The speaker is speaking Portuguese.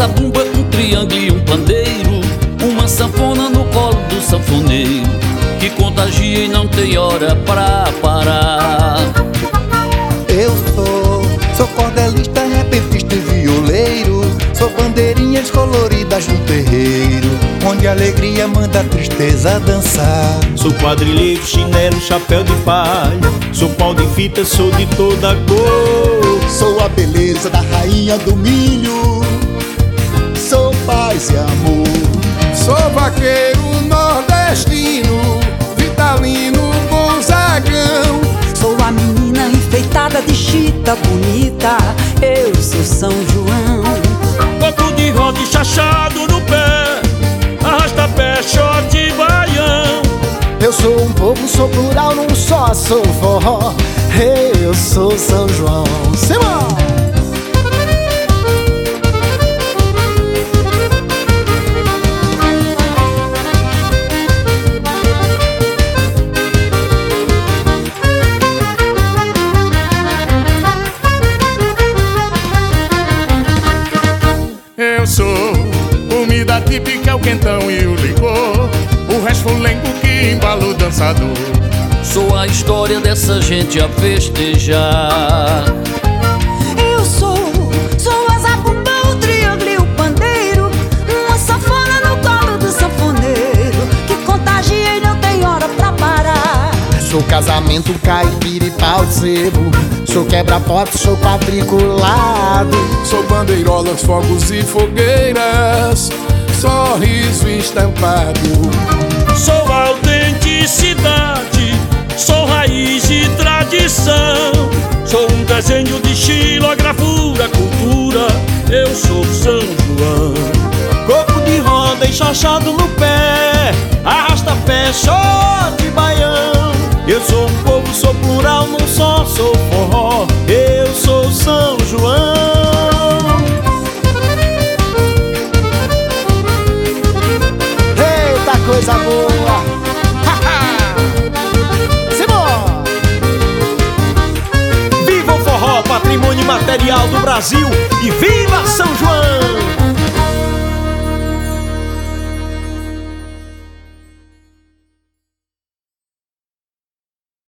zabumba, um triângulo e um pandeiro, uma sanfona no colo do sanfoneiro, que contagia e não tem hora pra parar. Eu sou cordelista, repentista e violeiro, sou bandeirinhas coloridas no terreiro, onde a alegria manda a tristeza dançar. Sou quadrilheiro, chinelo, chapéu de palha, sou pau de fita, sou de toda cor. Sou a beleza da rainha do milho, sou paz e amor. Sou vaqueiro nordestino, vitalino, Gonzagão. Sou a menina enfeitada de chita bonita, eu sou São João. Coco de roda e chachado no pé, arrasta pé, short e baião. Eu sou um povo, sou plural, não só sou forró, eu sou São João. Simão! Eu sou comida típica, o quentão e o licor, o resto fulengo que embala o dançador. Sou a história dessa gente a festejar. Eu sou a zabumba, o triângulo e o pandeiro, uma sanfona no colo do sanfoneiro, que contagia e não tem hora pra parar. Sou casamento, caipira e pau de sebo, sou quebra-pote, sou quadriculado. Sou bandeirolas, fogos e fogueiras, sorriso estampado. Sou autenticidade, sou raiz e tradição. Sou um desenho de xilogravura, cultura, eu sou São João. Coco de roda e chachado no pé, arrasta pé, short e baião. Eu sou um povo, sou plural, não só sou forró, eu sou São João. Eita coisa boa! Simão! Viva o forró, patrimônio imaterial do Brasil, e viva São João!